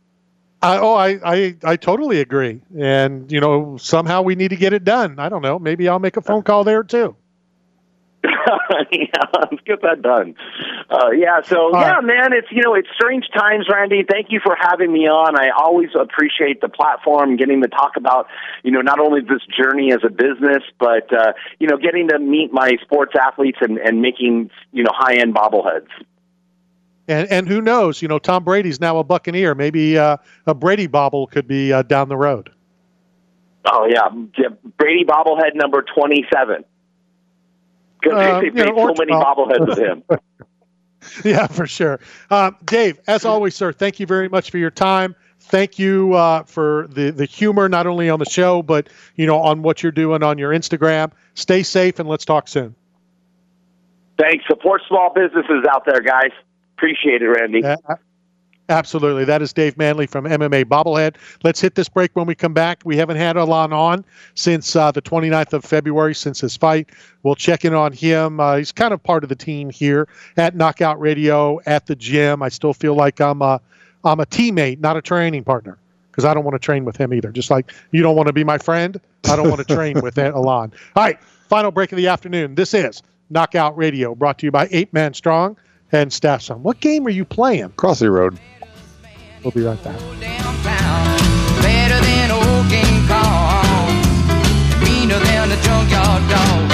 I totally agree. And, somehow we need to get it done. I don't know. Maybe I'll make a phone call there too. Yeah, let's get that done. Man, it's strange times, Randy. Thank you for having me on. I always appreciate the platform, getting to talk about, not only this journey as a business, but, getting to meet my sports athletes and making, high-end bobbleheads. And who knows, Tom Brady's now a Buccaneer. Maybe a Brady bobble could be down the road. Oh, yeah. Brady bobblehead number 27. Because they've made so many bobbleheads of him. Yeah, for sure. Dave, as always, sir, thank you very much for your time. Thank you for the humor, not only on the show, but, on what you're doing on your Instagram. Stay safe, and let's talk soon. Thanks. Support small businesses out there, guys. Appreciate it, Randy. Absolutely. That is Dave Manley from MMA Bobblehead. Let's hit this break. When we come back, we haven't had Alon on since the 29th of February, since his fight. We'll check in on him. He's kind of part of the team here at Knockout Radio, at the gym. I still feel like I'm a teammate, not a training partner, because I don't want to train with him either. Just like you don't want to be my friend, I don't want to train with Alon. All right, final break of the afternoon. This is Knockout Radio, brought to you by 8 Man Strong and Staff Zone. What game are you playing? Crossy Road. We'll be right back. Better than old King Kong, meaner than a junkyard dog.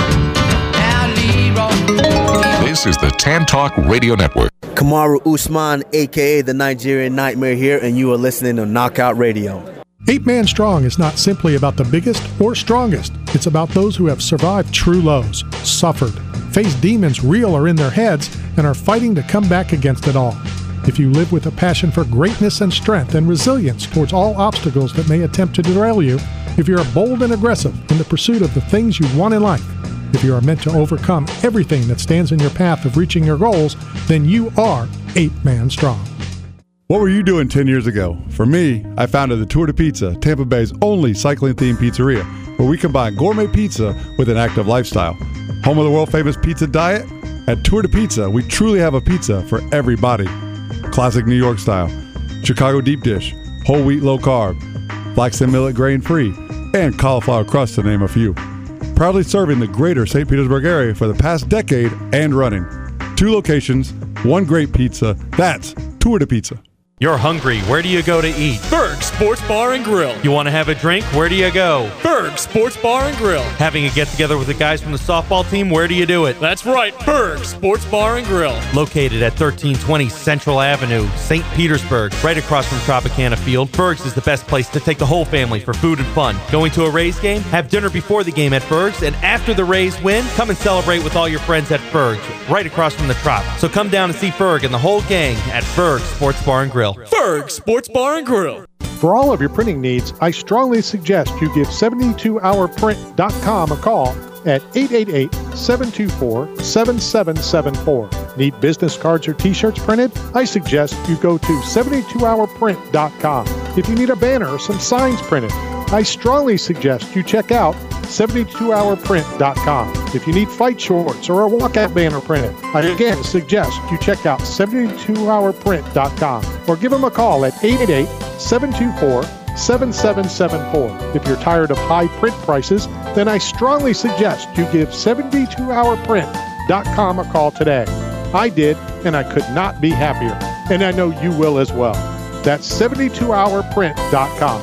This is the Tan Talk Radio Network. Kamaru Usman, a.k.a. the Nigerian Nightmare here, and you are listening to Knockout Radio. 8 Man Strong is not simply about the biggest or strongest. It's about those who have survived true lows, suffered, faced demons real or in their heads, and are fighting to come back against it all. If you live with a passion for greatness and strength and resilience towards all obstacles that may attempt to derail you, If you are bold and aggressive in the pursuit of the things you want in life, if you are meant to overcome everything that stands in your path of reaching your goals, then you are 8-man strong. What were you doing 10 years ago? For me, I founded the Tour de Pizza, Tampa Bay's only cycling-themed pizzeria, where we combine gourmet pizza with an active lifestyle. Home of the world-famous pizza diet? At Tour de Pizza, we truly have a pizza for every body. Classic New York style, Chicago deep dish, whole wheat low carb, flax and millet grain free, and cauliflower crust to name a few. Proudly serving the greater St. Petersburg area for the past decade and running. 2 locations, 1 great pizza. That's Tour de Pizza. You're hungry. Where do you go to eat? Berg Sports Bar and Grill. You want to have a drink? Where do you go? Berg Sports Bar and Grill. Having a get-together with the guys from the softball team? Where do you do it? That's right, Berg Sports Bar and Grill. Located at 1320 Central Avenue, St. Petersburg, right across from Tropicana Field, Berg's is the best place to take the whole family for food and fun. Going to a Rays game? Have dinner before the game at Berg's, and after the Rays win, come and celebrate with all your friends at Berg's, right across from the Trop. So come down and see Berg and the whole gang at Berg Sports Bar and Grill. Berg Sports Bar and Grill. For all of your printing needs, I strongly suggest you give 72hourprint.com a call at 888-724-7774. Need business cards or t-shirts printed? I suggest you go to 72hourprint.com. If you need a banner or some signs printed, I strongly suggest you check out 72hourprint.com. If you need fight shorts or a walkout banner printed, I again suggest you check out 72hourprint.com or give them a call at 888-724-7774. If you're tired of high print prices, then I strongly suggest you give 72hourprint.com a call today. I did, and I could not be happier, and I know you will as well. That's 72hourprint.com.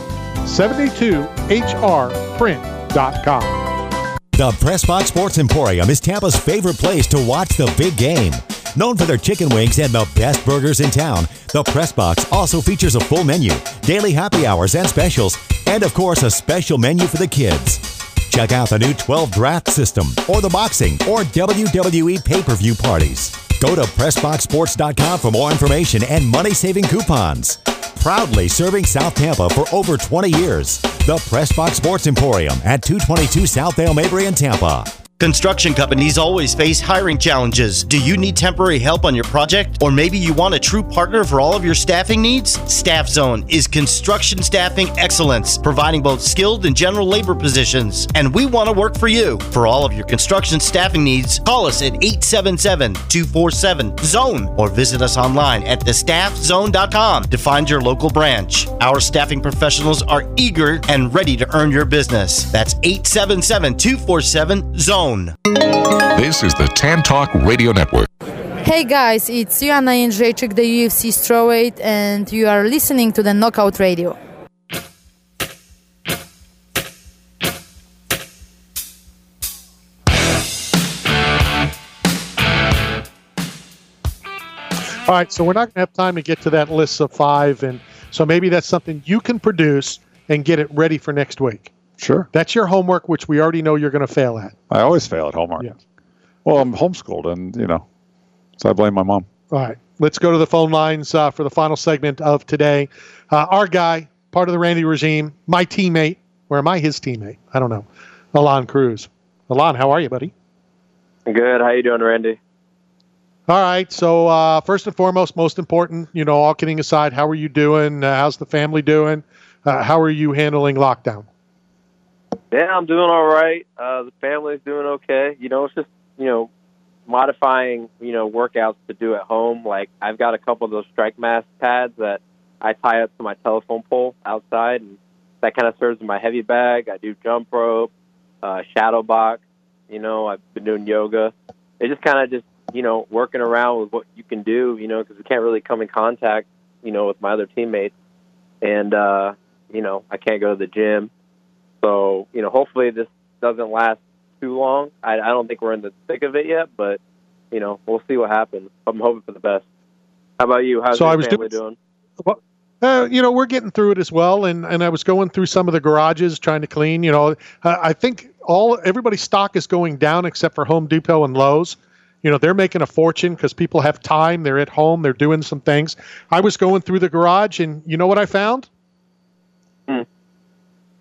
72hrprint.com. The Pressbox Sports Emporium is Tampa's favorite place to watch the big game. Known for their chicken wings and the best burgers in town, the Pressbox also features a full menu, daily happy hours and specials, and of course a special menu for the kids. Check out the new 12 draft system, or the boxing or WWE pay-per-view parties. Go to PressboxSports.com for more information and money-saving coupons. Proudly serving South Tampa for over 20 years. The Pressbox Sports Emporium at 222 South Dale Mabry in Tampa. Construction companies always face hiring challenges. Do you need temporary help on your project? Or maybe you want a true partner for all of your staffing needs? Staff Zone is construction staffing excellence, providing both skilled and general labor positions. And we want to work for you. For all of your construction staffing needs, call us at 877-247-ZONE or visit us online at thestaffzone.com to find your local branch. Our staffing professionals are eager and ready to earn your business. That's 877-247-ZONE. This is the Tan Talk Radio Network. Hey guys, it's Joanna Jędrzejczyk, the UFC strawweight, and you are listening to the Knockout Radio. All right, so we're not going to have time to get to that list of 5, and so maybe that's something you can produce and get it ready for next week. Sure. That's your homework, which we already know you're going to fail at. I always fail at homework. Yeah. Well, I'm homeschooled, and, so I blame my mom. All right. Let's go to the phone lines for the final segment of today. Our guy, part of the Randy regime, my teammate, or am I his teammate? I don't know. Alon Cruz. Alon, how are you, buddy? Good. How you doing, Randy? All right. So first and foremost, most important, all kidding aside, how are you doing? How's the family doing? How are you handling lockdown? Yeah, I'm doing all right. The family's doing okay. It's just, modifying, workouts to do at home. Like, I've got a couple of those strike mass pads that I tie up to my telephone pole outside, and that kind of serves as my heavy bag. I do jump rope, shadow box. I've been doing yoga. It's just kind of working around with what you can do, because we can't really come in contact, with my other teammates. And, I can't go to the gym. So, hopefully this doesn't last too long. I don't think we're in the thick of it yet, but, we'll see what happens. I'm hoping for the best. How about you? How's your family doing? Well, we're getting through it as well, and I was going through some of the garages trying to clean. I think everybody's stock is going down except for Home Depot and Lowe's. They're making a fortune because people have time. They're at home. They're doing some things. I was going through the garage, and you know what I found?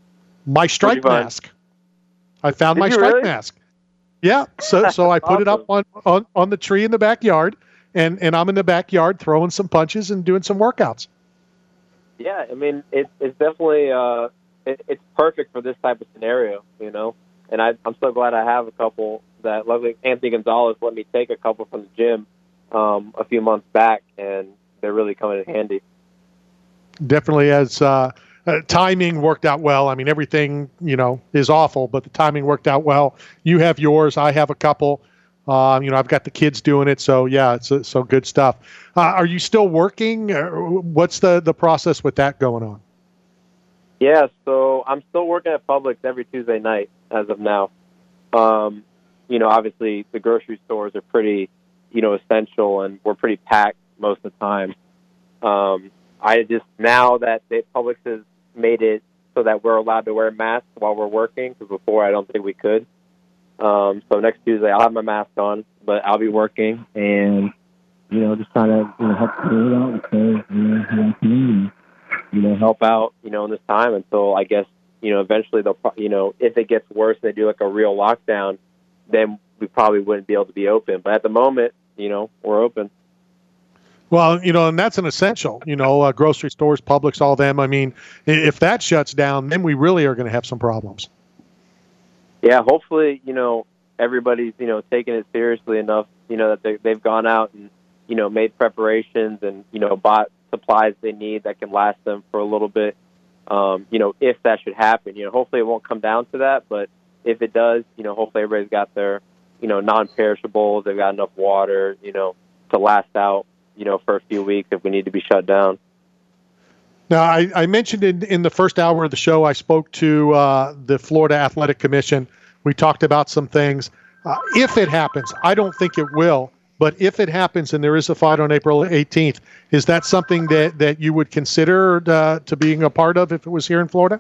My strike mask. I found my strike mask. Yeah, so I put it up on the tree in the backyard, and I'm in the backyard throwing some punches and doing some workouts. Yeah, I mean, it's definitely it's perfect for this type of scenario, you know. And I'm so glad I have a couple that, luckily, Anthony Gonzalez let me take a couple from the gym a few months back, and they're really coming in handy. Definitely, as timing worked out well. I mean, everything, you know, is awful, but the timing worked out well. You have yours. I have a couple. You know, I've got the kids doing it. So, yeah, it's so good stuff. Are you still working? What's the process with that going on? Yeah, so I'm still working at Publix every Tuesday night as of now. You know, obviously the grocery stores are pretty, you know, essential, and we're pretty packed most of the time. I just, now that Publix has made it so that we're allowed to wear masks while we're working, because before I don't think we could. So next Tuesday I'll have my mask on, but I'll be working and, you know, just trying to, you know, help clear it out because, you know, help out, you know, in this time until, I guess, you know, eventually they'll, you know, if it gets worse and they do like a real lockdown, then we probably wouldn't be able to be open. But at the moment, you know, we're open. Well, you know, and that's an essential, you know, grocery stores, Publix, all them. I mean, if that shuts down, then we really are going to have some problems. Yeah, hopefully, you know, everybody's, you know, taking it seriously enough, you know, that they've gone out and, you know, made preparations and, you know, bought supplies they need that can last them for a little bit. You know, if that should happen, you know, hopefully it won't come down to that. But if it does, you know, hopefully everybody's got their, you know, non-perishables. They've got enough water, you know, to last out, you know, for a few weeks if we need to be shut down. Now, I mentioned in the first hour of the show, I spoke to the Florida Athletic Commission. We talked about some things. If it happens, I don't think it will, but if it happens and there is a fight on April 18th, is that something that you would consider to being a part of if it was here in Florida?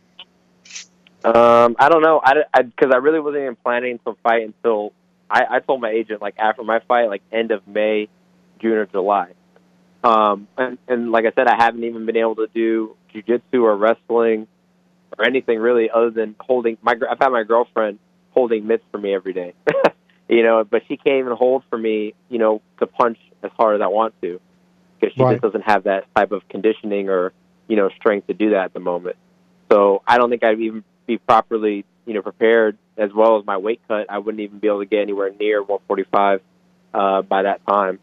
I don't know. Because I really wasn't even planning to fight until I told my agent, like, after my fight, like, end of May, June, or July. And like I said, I haven't even been able to do jiu-jitsu or wrestling or anything really other than holding I've had my girlfriend holding mitts for me every day, you know, but she can't even hold for me, you know, to punch as hard as I want to because she just doesn't have that type of conditioning or, you know, strength to do that at the moment. So I don't think I'd even be properly, you know, prepared as well as my weight cut. I wouldn't even be able to get anywhere near 145 by that time.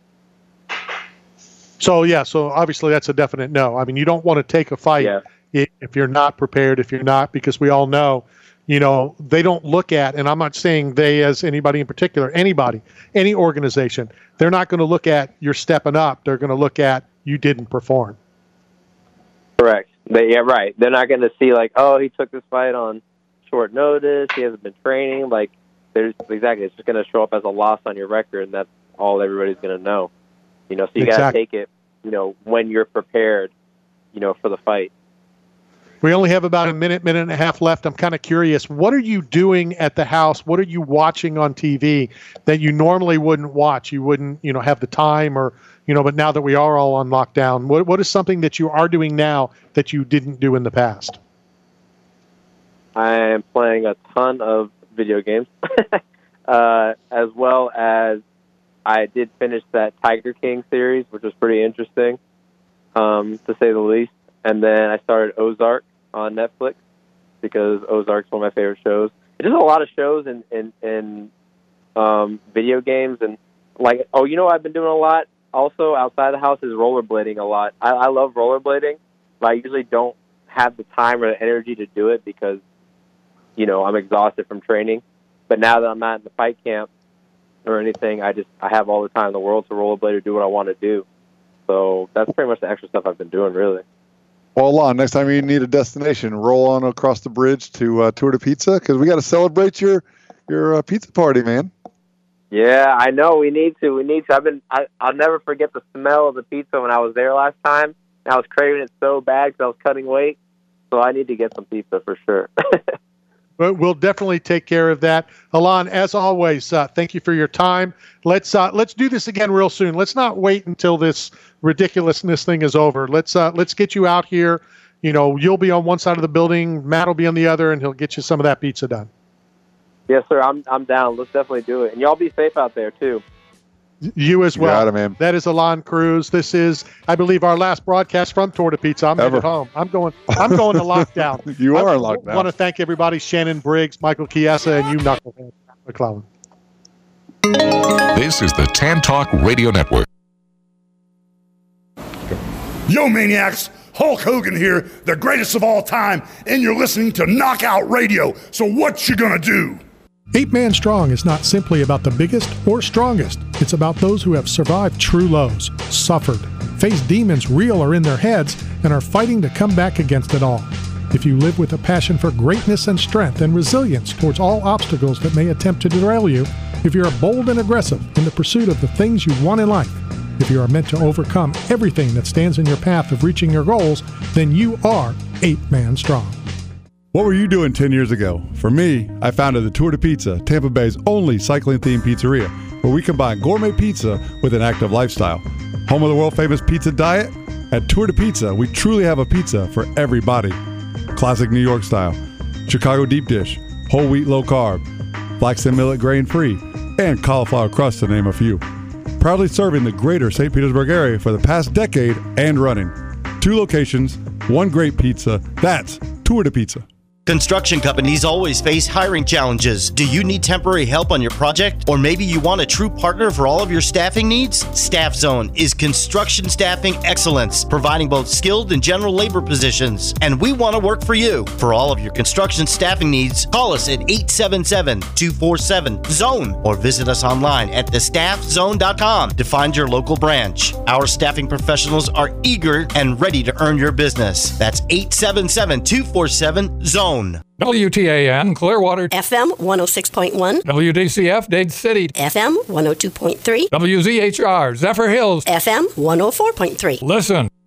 So, yeah, so obviously that's a definite no. I mean, you don't want to take a fight if you're not prepared, if you're not, because we all know, you know, they don't look at, and I'm not saying they as anybody in particular, anybody, any organization, they're not going to look at you're stepping up. They're going to look at you didn't perform. Correct. Right. They're not going to see like, oh, he took this fight on short notice. He hasn't been training. Like, it's just going to show up as a loss on your record, and that's all everybody's going to know. You know, so you got to take it, you know, when you're prepared, you know, for the fight. We only have about a minute and a half left. I'm kind of curious. What are you doing at the house? What are you watching on TV that you normally wouldn't watch? You wouldn't, you know, have the time or, you know, but now that we are all on lockdown, what is something that you are doing now that you didn't do in the past? I am playing a ton of video games, as well as I did finish that Tiger King series, which was pretty interesting, to say the least. And then I started Ozark on Netflix because Ozark's one of my favorite shows. There's just a lot of shows in video games. And, like, oh, you know what I've been doing a lot also outside the house is rollerblading a lot. I love rollerblading, but I usually don't have the time or the energy to do it because, you know, I'm exhausted from training. But now that I'm not in the fight camp, or anything, I have all the time in the world to rollerblade or do what I want to do. So that's pretty much the extra stuff I've been doing, really. Well, Lon, next time you need a destination, roll on across the bridge to Tour de Pizza because we got to celebrate your pizza party, man. Yeah, I know. We need to. I'll never forget the smell of the pizza when I was there last time. I was craving it so bad because I was cutting weight. So I need to get some pizza for sure. We'll definitely take care of that. Alon, as always, thank you for your time. Let's do this again real soon. Let's not wait until this ridiculousness thing is over. Let's get you out here, you'll be on one side of the building, Matt will be on the other, and he'll get you some of that pizza done. Yes, sir. I'm down. Let's definitely do it. And y'all be safe out there, too. You as well. Got it, man. That is Alon Cruz. This is, I believe, our last broadcast from Tour de Pizza. I'm headed home. I'm going to lockdown. You are in lockdown. I want to thank everybody, Shannon Briggs, Michael Chiesa, and you, Knucklehead McClellan. This is the Tan Talk Radio Network. Yo, Maniacs. Hulk Hogan here, the greatest of all time, and you're listening to Knockout Radio. So what you gonna do? 8 Man Strong is not simply about the biggest or strongest. It's about those who have survived true lows, suffered, faced demons real or in their heads, and are fighting to come back against it all. If you live with a passion for greatness and strength and resilience towards all obstacles that may attempt to derail you, if you're bold and aggressive in the pursuit of the things you want in life, if you are meant to overcome everything that stands in your path of reaching your goals, then you are 8 Man Strong. What were you doing 10 years ago? For me, I founded the Tour de Pizza, Tampa Bay's only cycling-themed pizzeria, where we combine gourmet pizza with an active lifestyle. Home of the world-famous pizza diet? At Tour de Pizza, we truly have a pizza for everybody. Classic New York style, Chicago deep dish, whole wheat low carb, flax and millet grain-free, and cauliflower crust to name a few. Proudly serving the greater St. Petersburg area for the past decade and running. 2 locations, 1 great pizza. That's Tour de Pizza. Construction companies always face hiring challenges. Do you need temporary help on your project? Or maybe you want a true partner for all of your staffing needs? Staff Zone is construction staffing excellence, providing both skilled and general labor positions. And we want to work for you. For all of your construction staffing needs, call us at 877-247-ZONE or visit us online at thestaffzone.com to find your local branch. Our staffing professionals are eager and ready to earn your business. That's 877-247-ZONE. WTAN Clearwater FM 106.1 WDCF Dade City FM 102.3 WZHR Zephyr Hills FM 104.3 Listen